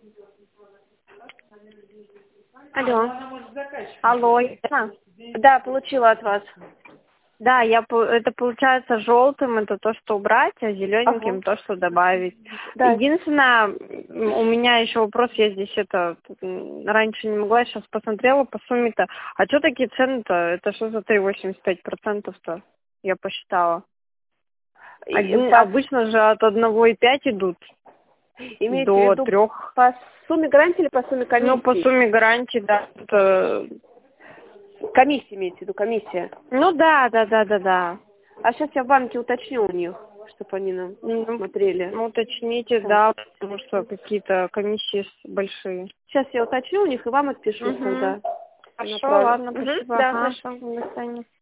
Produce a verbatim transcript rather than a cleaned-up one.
Алло. Алло, ясно? Да, получила от вас. Да, я, по- это получается желтым, это то, что убрать, а зелененьким Ага. то, что добавить. Да. Единственное, м, у меня еще вопрос, я здесь это м, раньше не могла, сейчас посмотрела по сумме-то. А что такие цены-то? Это что за три восемьдесят пять процентов-то? Я посчитала. И Один, по, обычно же от одного и пять идут имеете в до виду трех. по сумме гарантии или по сумме Ну, по комиссии? сумме гарантии, да. Это... Комиссия имеете в виду, комиссия. Ну да, да, да, да, да. А сейчас я в банке уточню у них, чтобы они нам Ну, смотрели. ну, уточните, Так. да, потому что какие-то комиссии с- большие. Сейчас я уточню у них и вам отпишу Угу. тогда. Хорошо, Направлю. ладно, Мгм. спасибо. Да, Ага, хорошо. до свидания.